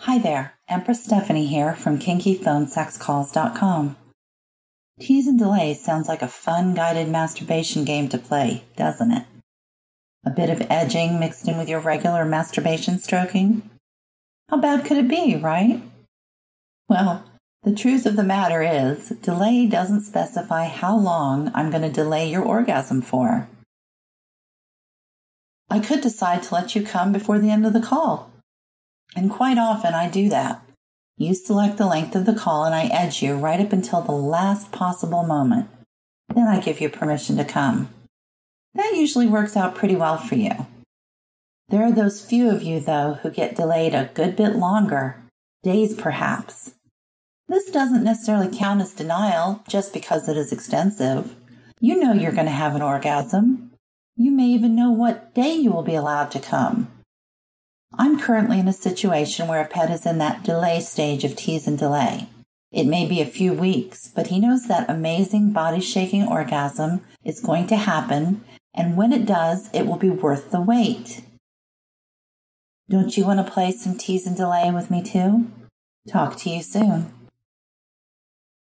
Hi there, Empress Stephanie here from KinkyPhoneSexCalls.com. Tease and delay sounds like a fun guided masturbation game to play, doesn't it? A bit of edging mixed in with your regular masturbation stroking? How bad could it be, right? Well, the truth of the matter is, delay doesn't specify how long I'm going to delay your orgasm for. I could decide to let you come before the end of the call. And quite often I do that. You select the length of the call and I edge you right up until the last possible moment. Then I give you permission to come. That usually works out pretty well for you. There are those few of you, though, who get delayed a good bit longer, days perhaps. This doesn't necessarily count as denial just because it is extensive. You know you're going to have an orgasm. You may even know what day you will be allowed to come. I'm currently in a situation where a pet is in that delay stage of tease and delay. It may be a few weeks, but he knows that amazing body-shaking orgasm is going to happen, and when it does, it will be worth the wait. Don't you want to play some tease and delay with me too? Talk to you soon.